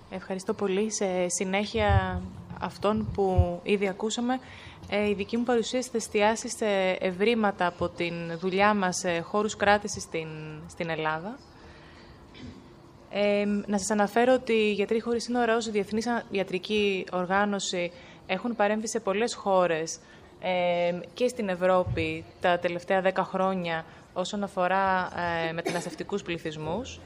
Ευχαριστώ πολύ. Σε συνέχεια αυτών που ήδη ακούσαμε, η δική μου παρουσίαση θα εστιάσει σε ευρήματα από την δουλειά μας σε χώρους κράτησης στην Ελλάδα. Να σας αναφέρω ότι οι Γιατροί Χωρίς Σύνορα ως διεθνής ιατρική οργάνωση έχουν παρέμβει σε πολλές χώρες και στην Ευρώπη τα τελευταία 10 χρόνια όσον αφορά μεταναστευτικούς πληθυσμούς.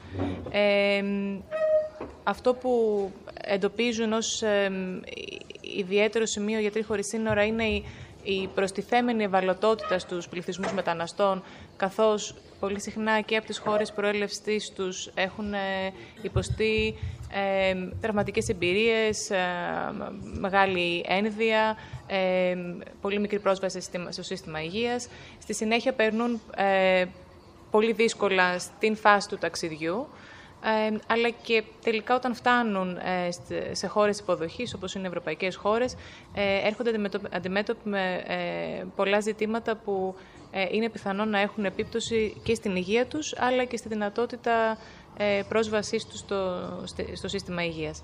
Αυτό που εντοπίζουν ως ιδιαίτερο σημείο οι Γιατροί Χωρίς Σύνορα είναι η προστιθέμενη ευαλωτότητα στους πληθυσμούς μεταναστών, καθώς πολύ συχνά και από τις χώρες προέλευσης τους έχουν υποστεί τραυματικές εμπειρίες, μεγάλη ένδυα, πολύ μικρή πρόσβαση στο σύστημα υγείας. Στη συνέχεια περνούν πολύ δύσκολα στην φάση του ταξιδιού, αλλά και τελικά όταν φτάνουν σε χώρες υποδοχής, όπως είναι οι ευρωπαϊκές χώρες, έρχονται αντιμέτωποι με πολλά ζητήματα που είναι πιθανό να έχουν επίπτωση και στην υγεία τους, αλλά και στη δυνατότητα πρόσβασής τους στο σύστημα υγείας.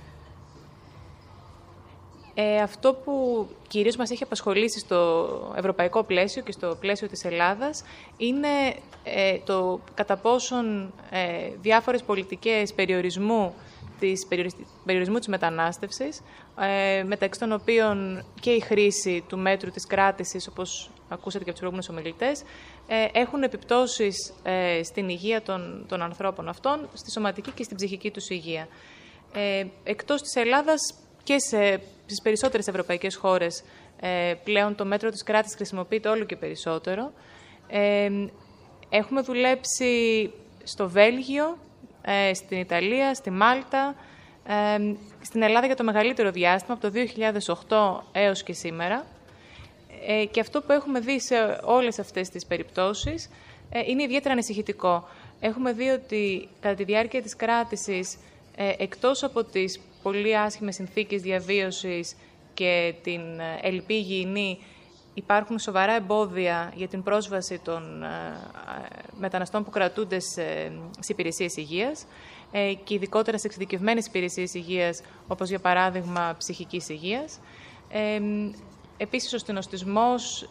Αυτό που κυρίως μας έχει απασχολήσει στο ευρωπαϊκό πλαίσιο και στο πλαίσιο της Ελλάδας είναι το κατά πόσον διάφορες πολιτικές περιορισμού της μετανάστευσης, μεταξύ των οποίων και η χρήση του μέτρου της κράτησης, όπως ακούσατε και από τους προηγούμενους ομιλητές, έχουν επιπτώσεις στην υγεία των ανθρώπων αυτών, στη σωματική και στην ψυχική τους υγεία. Εκτός της Ελλάδας και στις περισσότερες ευρωπαϊκές χώρες πλέον το μέτρο της κράτησης χρησιμοποιείται όλο και περισσότερο. Έχουμε δουλέψει στο Βέλγιο, στην Ιταλία, στη Μάλτα, στην Ελλάδα για το μεγαλύτερο διάστημα, από το 2008 έως και σήμερα. Και αυτό που έχουμε δει σε όλες αυτές τις περιπτώσεις είναι ιδιαίτερα ανησυχητικό. Έχουμε δει ότι κατά τη διάρκεια της κράτησης, εκτός από τις πολύ άσχημες συνθήκες διαβίωσης και την ελλειπή υγιεινή, υπάρχουν σοβαρά εμπόδια για την πρόσβαση των μεταναστών που κρατούνται σε υπηρεσίες υγείας και ειδικότερα σε εξειδικευμένες υπηρεσίες υγείας, όπως για παράδειγμα ψυχικής υγείας. Επίσης, ο στενοστισμός,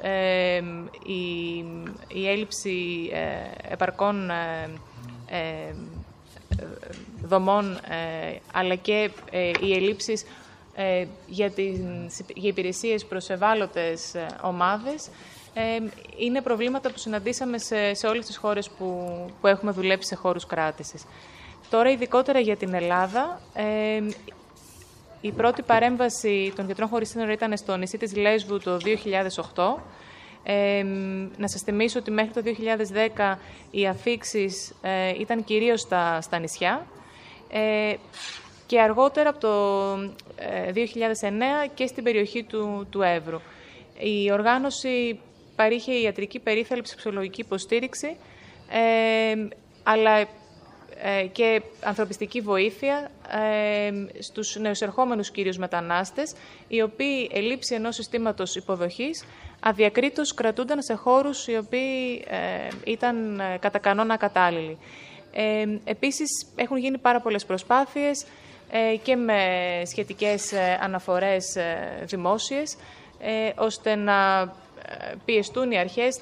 η έλλειψη επαρκών δομών, αλλά και οι ελλείψεις για υπηρεσίες προς ευάλωτες ομάδες είναι προβλήματα που συναντήσαμε σε όλες τις χώρες που έχουμε δουλέψει σε χώρους κράτησης. Τώρα, ειδικότερα για την Ελλάδα, η πρώτη παρέμβαση των Γιατρών Χωρίς Σύνορα ήταν στο νησί της Λέσβου το 2008. Να σας θυμίσω ότι μέχρι το 2010 οι αφίξεις ήταν κυρίως στα νησιά και αργότερα από το 2009 και στην περιοχή του Εύρου. Η οργάνωση παρήχε ιατρική περίθαλψη, ψυχολογική υποστήριξη, αλλά και ανθρωπιστική βοήθεια στους νεοεισερχόμενους κυρίως μετανάστες, οι οποίοι ελήψη ενός συστήματος υποδοχής αδιακρίτως κρατούνταν σε χώρους οι οποίοι ήταν κατά κανόνα κατάλληλοι. Επίσης, έχουν γίνει πάρα πολλές προσπάθειες και με σχετικές αναφορές δημόσιες, ώστε να πιεστούν οι αρχές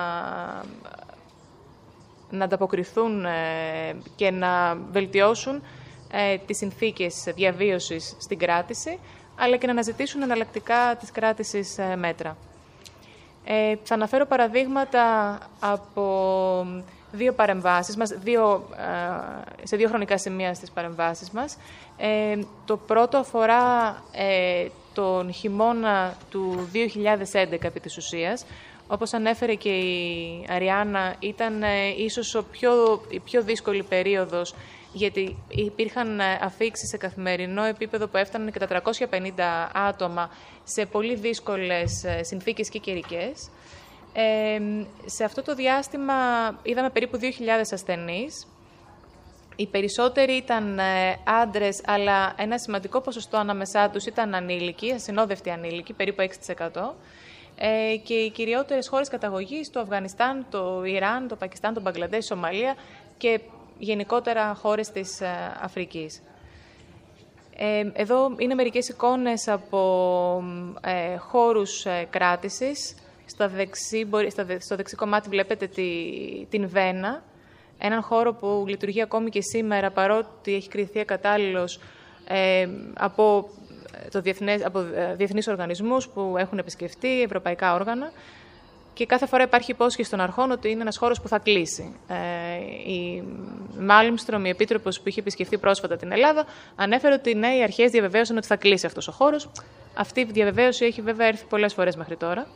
να ανταποκριθούν και να βελτιώσουν τις συνθήκες διαβίωσης στην κράτηση, αλλά και να αναζητήσουν εναλλακτικά της κράτησης μέτρα. Θα αναφέρω παραδείγματα από δύο παρεμβάσεις μας, σε δύο χρονικά σημεία στις παρεμβάσεις μας. Το πρώτο αφορά τον χειμώνα του 2011 επί της ουσίας. Όπως ανέφερε και η Αριάννα, ήταν ίσως η πιο δύσκολη περίοδος, γιατί υπήρχαν αφίξεις σε καθημερινό επίπεδο που έφταναν και τα 350 άτομα σε πολύ δύσκολες συνθήκες και καιρικές. Σε αυτό το διάστημα είδαμε περίπου 2.000 ασθενείς. Οι περισσότεροι ήταν άντρες, αλλά ένα σημαντικό ποσοστό ανάμεσά τους ήταν ανήλικοι, ασυνόδευτοι ανήλικοι, περίπου 6%. Και οι κυριότερες χώρες καταγωγής, το Αφγανιστάν, το Ιράν, το Πακιστάν, το Μπαγκλαντές, η Σομαλία και γενικότερα χώρες της Αφρικής. Εδώ είναι μερικές εικόνες από χώρους κράτησης. Στο δεξί κομμάτι βλέπετε την Βένα, έναν χώρο που λειτουργεί ακόμη και σήμερα, παρότι έχει κριθεί ακατάλληλος από διεθνείς οργανισμούς που έχουν επισκεφτεί, ευρωπαϊκά όργανα. Και κάθε φορά υπάρχει υπόσχεση των αρχών ότι είναι ένας χώρος που θα κλείσει. Η Μάλμστρομ, η επίτροπος που είχε επισκεφθεί πρόσφατα την Ελλάδα, ανέφερε ότι ναι, οι αρχές διαβεβαίωσαν ότι θα κλείσει αυτός ο χώρος. Αυτή η διαβεβαίωση έχει βέβαια έρθει πολλές φορές μέχρι τώρα.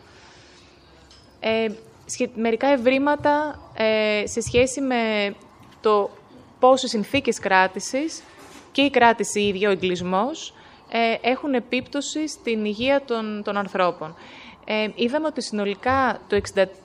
Μερικά ευρήματα σε σχέση με το πώς οι συνθήκες κράτησης και η κράτηση ίδια, ο εγκλισμός, έχουν επίπτωση στην υγεία των ανθρώπων. Είδαμε ότι συνολικά το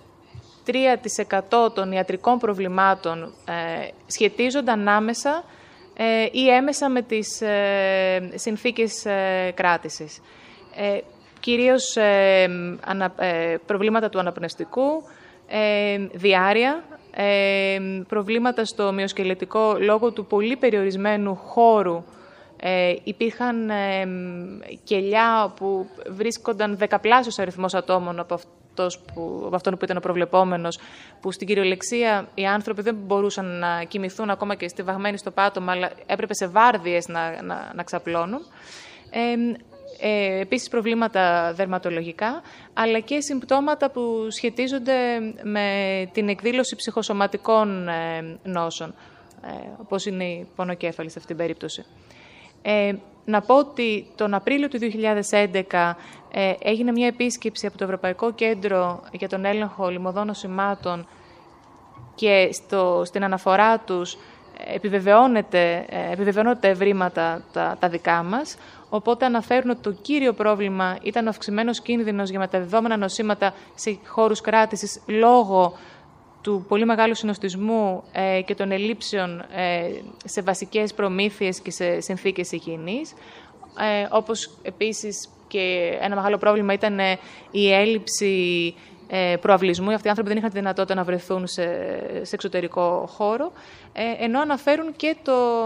63% των ιατρικών προβλημάτων σχετίζονταν άμεσα ή έμεσα με τις συνθήκες κράτησης. Κυρίως προβλήματα του αναπνευστικού, διάρρεια, προβλήματα στο μυοσκελετικό λόγω του πολύ περιορισμένου χώρου. Υπήρχαν κελιά που βρίσκονταν δεκαπλάσιος αριθμός ατόμων από αυτόν που ήταν ο προβλεπόμενος, που στην κυριολεξία οι άνθρωποι δεν μπορούσαν να κοιμηθούν ακόμα και στιβαγμένοι στο πάτωμα, αλλά έπρεπε σε βάρδιες να ξαπλώνουν. Επίσης προβλήματα δερματολογικά, αλλά και συμπτώματα που σχετίζονται με την εκδήλωση ψυχοσωματικών νόσων, όπως είναι η πονοκέφαλη σε αυτήν την περίπτωση. Να πω ότι τον Απρίλιο του 2011 έγινε μια επίσκεψη από το Ευρωπαϊκό Κέντρο για τον Έλεγχο Λιμωδών Νοσημάτων και στην αναφορά τους επιβεβαιώνονται τα ευρήματα τα δικά μας, οπότε αναφέρουν ότι το κύριο πρόβλημα ήταν ο αυξημένος κίνδυνος για μεταδεδόμενα νοσήματα σε χώρους κράτησης λόγω του πολύ μεγάλου συνοστισμού και των ελλείψεων σε βασικές προμήθειες και σε συνθήκες υγιεινής. Όπως επίσης και ένα μεγάλο πρόβλημα ήταν η έλλειψη προαυλισμού. Αυτοί οι άνθρωποι δεν είχαν τη δυνατότητα να βρεθούν σε εξωτερικό χώρο, ενώ αναφέρουν και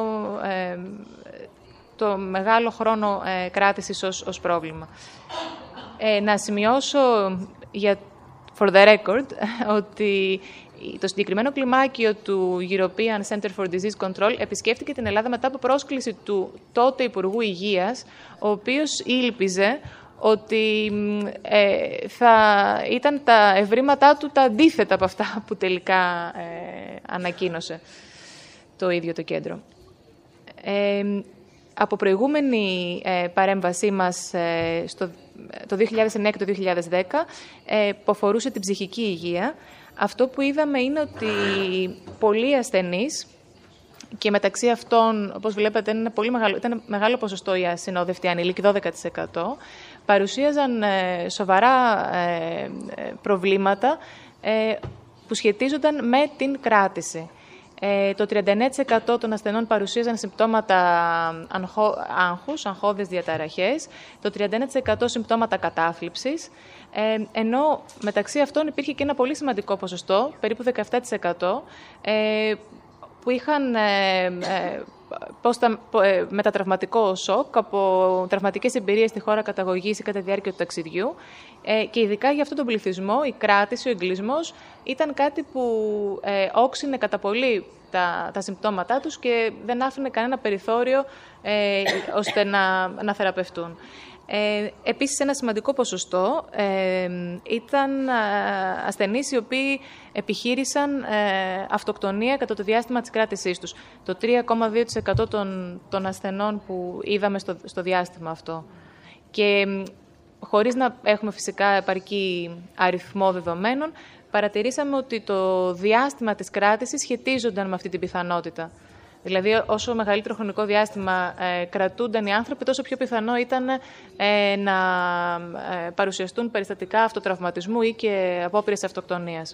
το μεγάλο χρόνο κράτησης ως πρόβλημα. Να σημειώσω for the record, ότι το συγκεκριμένο κλιμάκιο του European Center for Disease Control επισκέφτηκε την Ελλάδα μετά από πρόσκληση του τότε Υπουργού Υγείας, ο οποίος ήλπιζε ότι θα ήταν τα ευρήματά του τα αντίθετα από αυτά που τελικά ανακοίνωσε το ίδιο το κέντρο. Από προηγούμενη παρέμβασή μας το 2009 και το 2010, που αφορούσε την ψυχική υγεία, αυτό που είδαμε είναι ότι πολλοί ασθενείς, και μεταξύ αυτών, όπως βλέπετε, ήταν μεγάλο ποσοστό οι ασυνόδευτοι ανήλικοι, 12%, παρουσίαζαν σοβαρά προβλήματα που σχετίζονταν με την κράτηση. Το 39% των ασθενών παρουσίαζαν συμπτώματα άγχους, αγχώδες διαταραχές, το 31% συμπτώματα κατάθλιψης, ενώ μεταξύ αυτών υπήρχε και ένα πολύ σημαντικό ποσοστό, περίπου 17%, που είχαν μετατραυματικό σοκ από τραυματικές εμπειρίες στη χώρα καταγωγής ή κατά τη διάρκεια του ταξιδιού. Και ειδικά για αυτόν τον πληθυσμό, η κράτηση, ο εγκλισμός ήταν κάτι που όξυνε κατά πολύ τα συμπτώματά τους και δεν άφηνε κανένα περιθώριο ώστε να θεραπευτούν. Επίσης, ένα σημαντικό ποσοστό ήταν ασθενείς οι οποίοι επιχείρησαν αυτοκτονία κατά το διάστημα της κράτησής τους. Το 3,2% των ασθενών που είδαμε στο διάστημα αυτό. Και χωρίς να έχουμε φυσικά επαρκή αριθμό δεδομένων, παρατηρήσαμε ότι το διάστημα της κράτησης σχετίζονταν με αυτή την πιθανότητα. Δηλαδή, όσο μεγαλύτερο χρονικό διάστημα κρατούνταν οι άνθρωποι, τόσο πιο πιθανό ήταν να παρουσιαστούν περιστατικά αυτοτραυματισμού ή και απόπειρες αυτοκτονίας.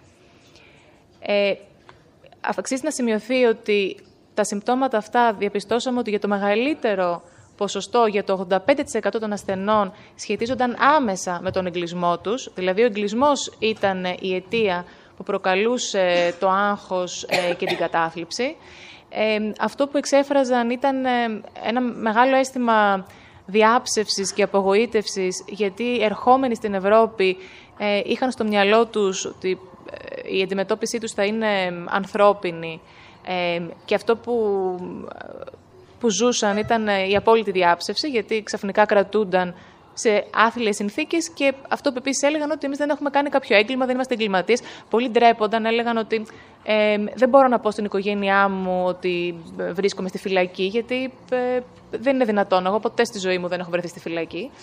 Αξίζει να σημειωθεί ότι τα συμπτώματα αυτά διαπιστώσαμε ότι για το μεγαλύτερο ποσοστό, για το 85% των ασθενών, σχετίζονταν άμεσα με τον εγκλισμό τους. Δηλαδή, ο εγκλισμός ήταν η αιτία που προκαλούσε το άγχος και την κατάθλιψη. αυτό που εξέφραζαν ήταν ένα μεγάλο αίσθημα διάψευσης και απογοήτευσης, γιατί ερχόμενοι στην Ευρώπη είχαν στο μυαλό τους ότι η αντιμετώπιση τους θα είναι ανθρώπινη και αυτό που ζούσαν ήταν η απόλυτη διάψευση, γιατί ξαφνικά κρατούνταν σε άθλιες συνθήκες και αυτό που επίσης έλεγαν ότι εμείς δεν έχουμε κάνει κάποιο έγκλημα, δεν είμαστε εγκληματίες. Πολλοί ντρέπονταν, έλεγαν ότι δεν μπορώ να πω στην οικογένειά μου ότι βρίσκομαι στη φυλακή, γιατί δεν είναι δυνατόν. Εγώ ποτέ στη ζωή μου δεν έχω βρεθεί στη φυλακή.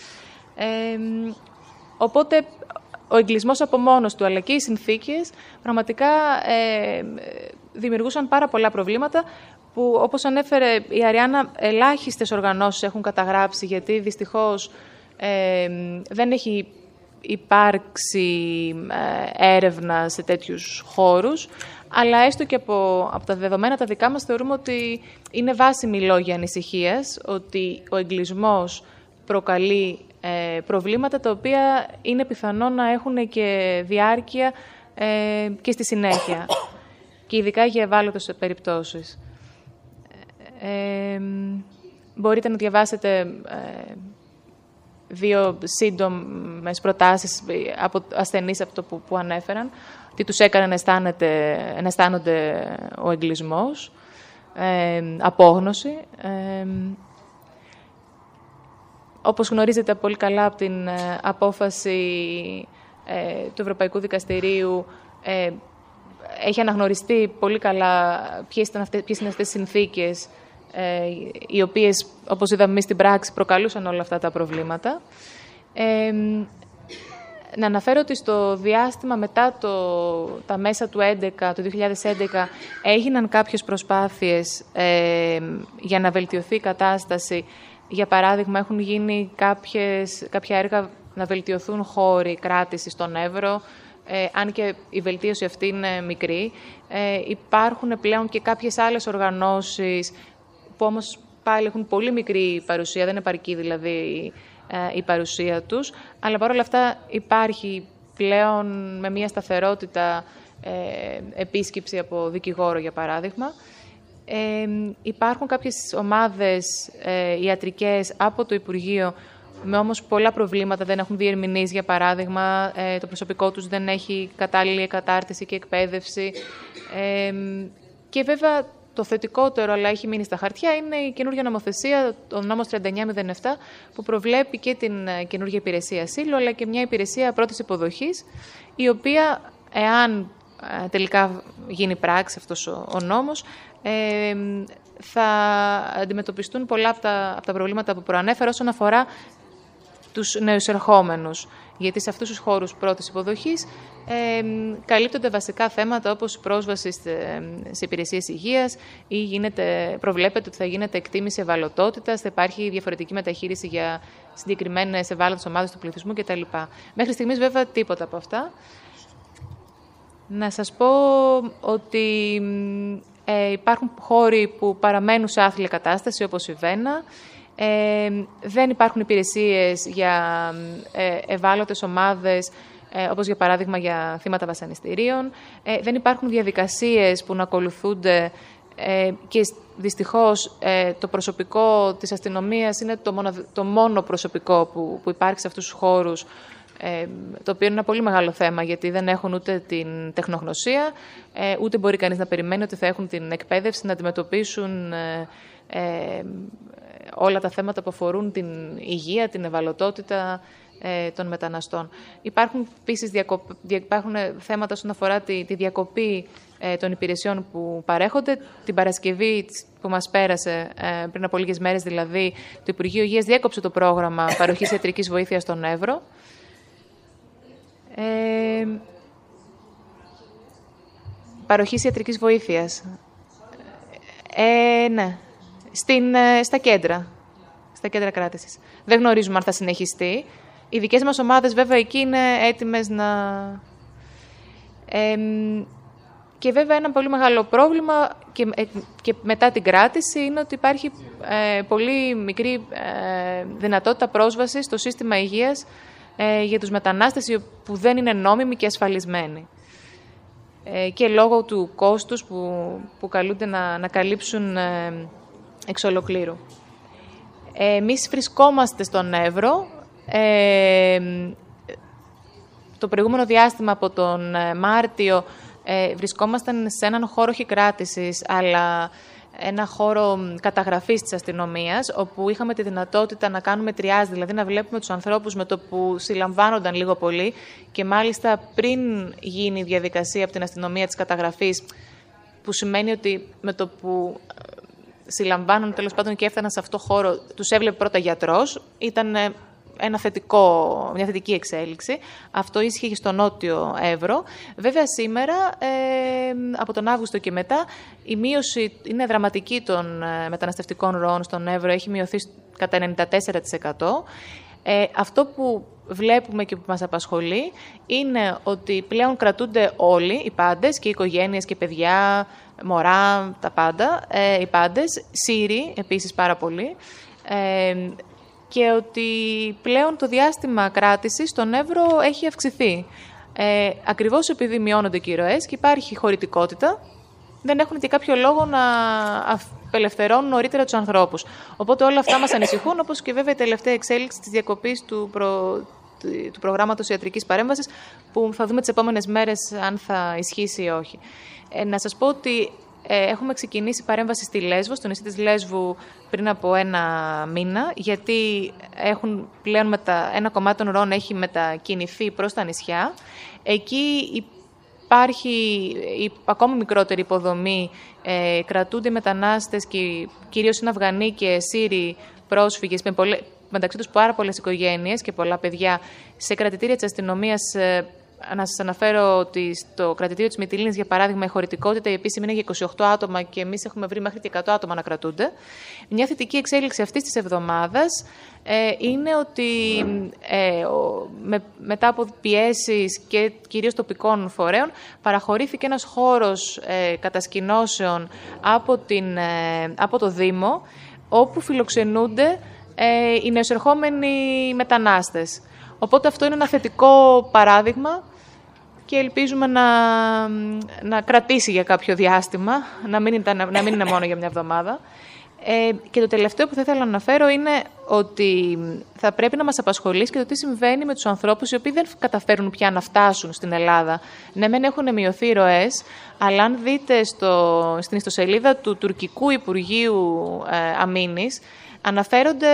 Οπότε ο εγκλισμός από μόνος του, αλλά και οι συνθήκες, πραγματικά δημιουργούσαν πάρα πολλά προβλήματα που, όπως ανέφερε η Αριάννα, ελάχιστες οργανώσεις έχουν καταγράψει, γιατί δυστυχώς δεν έχει υπάρξει έρευνα σε τέτοιους χώρους, αλλά έστω και από τα δεδομένα τα δικά μας θεωρούμε ότι είναι βάσιμοι λόγοι ανησυχίας, ότι ο εγκλισμός προκαλεί προβλήματα τα οποία είναι πιθανό να έχουν και διάρκεια και στη συνέχεια, και ειδικά για ευάλωτες περιπτώσεις. Μπορείτε να διαβάσετε δύο σύντομες προτάσεις από ασθενείς αυτό που ανέφεραν, τι τους έκανε να αισθάνονται ο εγκλισμός, απόγνωση. Όπως γνωρίζετε πολύ καλά από την απόφαση του Ευρωπαϊκού Δικαστηρίου, έχει αναγνωριστεί πολύ καλά ποιες είναι αυτές οι συνθήκες οι οποίες, όπως είδαμε εμείς στην πράξη, προκαλούσαν όλα αυτά τα προβλήματα. Να αναφέρω ότι στο διάστημα μετά τα μέσα του 2011, έγιναν κάποιες προσπάθειες για να βελτιωθεί η κατάσταση. Για παράδειγμα, έχουν γίνει κάποια έργα να βελτιωθούν χώροι κράτησης στον Εύρο, αν και η βελτίωση αυτή είναι μικρή. Υπάρχουν πλέον και κάποιες άλλες οργανώσεις που όμως πάλι έχουν πολύ μικρή παρουσία, δεν επαρκεί δηλαδή η παρουσία τους, αλλά παρόλα αυτά υπάρχει πλέον με μια σταθερότητα επίσκεψη από δικηγόρο, για παράδειγμα. Υπάρχουν κάποιες ομάδες ιατρικές από το Υπουργείο με όμως πολλά προβλήματα, δεν έχουν διερμηνείς, για παράδειγμα, το προσωπικό τους δεν έχει κατάλληλη κατάρτιση και εκπαίδευση. Και βέβαια το θετικότερο, αλλά έχει μείνει στα χαρτιά, είναι η καινούργια νομοθεσία, ο νόμος 3907, που προβλέπει και την καινούργια υπηρεσία ασύλου, αλλά και μια υπηρεσία πρώτης υποδοχής, η οποία, εάν τελικά γίνει πράξη αυτός ο νόμος, θα αντιμετωπιστούν πολλά από τα προβλήματα που προανέφερα όσον αφορά τους νεοεισερχόμενους. Γιατί σε αυτούς τους χώρους πρώτης υποδοχής καλύπτονται βασικά θέματα όπως η πρόσβαση σε υπηρεσίες υγείας ή προβλέπεται ότι θα γίνεται εκτίμηση ευαλωτότητας, θα υπάρχει διαφορετική μεταχείριση για συγκεκριμένες ευάλωτες ομάδες του πληθυσμού κτλ. Μέχρι στιγμής βέβαια τίποτα από αυτά. Να σας πω ότι υπάρχουν χώροι που παραμένουν σε άθλια κατάσταση, όπως η Βένα. Δεν υπάρχουν υπηρεσίες για ευάλωτες ομάδες, όπως για παράδειγμα για θύματα βασανιστήριων. Δεν υπάρχουν διαδικασίες που να ακολουθούνται και δυστυχώς το προσωπικό της αστυνομίας είναι το μόνο προσωπικό που υπάρχει σε αυτούς τους χώρους, το οποίο είναι ένα πολύ μεγάλο θέμα, γιατί δεν έχουν ούτε την τεχνογνωσία, ούτε μπορεί κανείς να περιμένει ότι θα έχουν την εκπαίδευση να αντιμετωπίσουν όλα τα θέματα που αφορούν την υγεία, την ευαλωτότητα των μεταναστών. Υπάρχουν επίσης θέματα όσον αφορά τη διακοπή των υπηρεσιών που παρέχονται. Την Παρασκευή που μας πέρασε, πριν από λίγες μέρες δηλαδή, το Υπουργείο Υγείας διέκοψε το πρόγραμμα παροχής ιατρικής βοήθειας στον Εύρο. Παροχής ιατρικής βοήθειας. Ναι. Στα κέντρα κράτησης. Δεν γνωρίζουμε αν θα συνεχιστεί. Οι δικές μας ομάδες βέβαια εκεί είναι έτοιμες να... Και βέβαια ένα πολύ μεγάλο πρόβλημα και μετά την κράτηση είναι ότι υπάρχει πολύ μικρή δυνατότητα πρόσβασης στο σύστημα υγείας για τους μετανάστες που δεν είναι νόμιμοι και ασφαλισμένοι. και λόγω του κόστους που καλούνται να καλύψουν εξ ολοκλήρου. Εμείς βρισκόμαστε στον Εύρο. Το προηγούμενο διάστημα από τον Μάρτιο βρισκόμασταν σε έναν χώρο όχι κράτησης, αλλά ένα χώρο καταγραφής της αστυνομίας, όπου είχαμε τη δυνατότητα να κάνουμε τριάζ, δηλαδή να βλέπουμε τους ανθρώπους με το που συλλαμβάνονταν λίγο πολύ και μάλιστα πριν γίνει η διαδικασία από την αστυνομία της καταγραφής, που σημαίνει ότι με το που συλλαμβάνουν τέλος πάντων και έφταναν σε αυτό το χώρο, τους έβλεπε πρώτα γιατρός. Ήταν μια θετική εξέλιξη. Αυτό ίσχυε στο Νότιο Εύρο. Βέβαια σήμερα, από τον Αύγουστο και μετά, η μείωση είναι δραματική των μεταναστευτικών ροών στον Εύρο. Έχει μειωθεί κατά 94%. Αυτό που βλέπουμε και που μας απασχολεί είναι ότι πλέον κρατούνται όλοι, οι πάντες, και οι οικογένειες και παιδιά, μωρά, τα πάντα, οι πάντες, Σύριοι επίσης πάρα πολλοί, και ότι πλέον το διάστημα κράτησης στον Εύρο έχει αυξηθεί. Ακριβώς επειδή μειώνονται και οι ροές και υπάρχει χωρητικότητα, δεν έχουν και κάποιο λόγο να απελευθερώνουν νωρίτερα τους ανθρώπους. Οπότε όλα αυτά μας ανησυχούν, όπως και βέβαια η τελευταία εξέλιξη της διακοπής του προγράμματος ιατρικής παρέμβασης, που θα δούμε τις επόμενες μέρες αν θα ισχύσει ή όχι. Να σας πω ότι έχουμε ξεκινήσει παρέμβαση στη Λέσβο, στο νησί της Λέσβου, πριν από 1 μήνα, γιατί πλέον ένα κομμάτι των ροών έχει μετακινηθεί προς τα νησιά. Εκεί υπάρχει ακόμη μικρότερη υποδομή, κρατούνται οι μετανάστες και κυρίως είναι Αφγανοί και Σύριοι πρόσφυγες, μεταξύ τους πάρα πολλές οικογένειες και πολλά παιδιά, σε κρατητήρια της αστυνομίας. Να σας αναφέρω ότι στο κρατητήριο της Μυτιλήνης, για παράδειγμα, η χωρητικότητα η επίσημη είναι για 28 άτομα και εμείς έχουμε βρει μέχρι και 100 άτομα να κρατούνται. Μια θετική εξέλιξη αυτής της εβδομάδας είναι ότι μετά από πιέσεις και κυρίως τοπικών φορέων παραχωρήθηκε ένας χώρος κατασκηνώσεων από το Δήμο, όπου φιλοξενούνται οι νεοεισερχόμενοι μετανάστες. Οπότε αυτό είναι ένα θετικό παράδειγμα και ελπίζουμε να κρατήσει για κάποιο διάστημα, να μην είναι μόνο για μια εβδομάδα. Και το τελευταίο που θα ήθελα να αναφέρω είναι ότι θα πρέπει να μας απασχολήσει και το τι συμβαίνει με τους ανθρώπους οι οποίοι δεν καταφέρουν πια να φτάσουν στην Ελλάδα. Ναι, μεν έχουν μειωθεί ροές, αλλά αν δείτε στην ιστοσελίδα του Τουρκικού Υπουργείου Αμήνης, αναφέρονται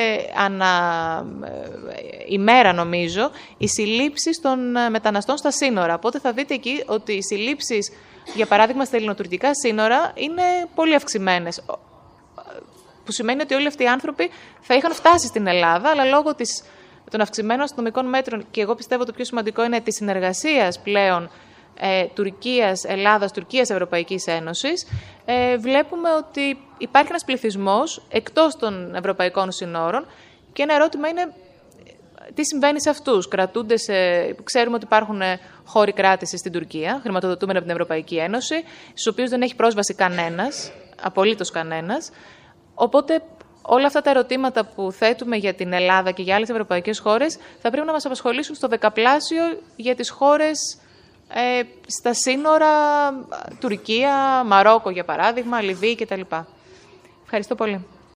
ημέρα, νομίζω, οι συλλήψεις των μεταναστών στα σύνορα. Οπότε θα δείτε εκεί ότι οι συλλήψεις, για παράδειγμα, στα ελληνοτουρκικά σύνορα είναι πολύ αυξημένες. Που σημαίνει ότι όλοι αυτοί οι άνθρωποι θα είχαν φτάσει στην Ελλάδα, αλλά λόγω των αυξημένων αστυνομικών μέτρων, και εγώ πιστεύω το πιο σημαντικό είναι της συνεργασίας πλέον Τουρκίας, Ελλάδας, Τουρκίας, Ευρωπαϊκής Ένωσης, βλέπουμε ότι υπάρχει ένας πληθυσμός εκτός των ευρωπαϊκών συνόρων και ένα ερώτημα είναι τι συμβαίνει σε αυτούς. Ξέρουμε ότι υπάρχουν χώροι κράτησης στην Τουρκία, χρηματοδοτούμενοι από την Ευρωπαϊκή Ένωση, στους οποίους δεν έχει πρόσβαση κανένας, απολύτως κανένας. Οπότε όλα αυτά τα ερωτήματα που θέτουμε για την Ελλάδα και για άλλες ευρωπαϊκές χώρες θα πρέπει να μας απασχολήσουν στο δεκαπλάσιο για τις χώρες στα σύνορα Τουρκία, Μαρόκο για παράδειγμα, Λιβύη κτλ. Ευχαριστώ πολύ.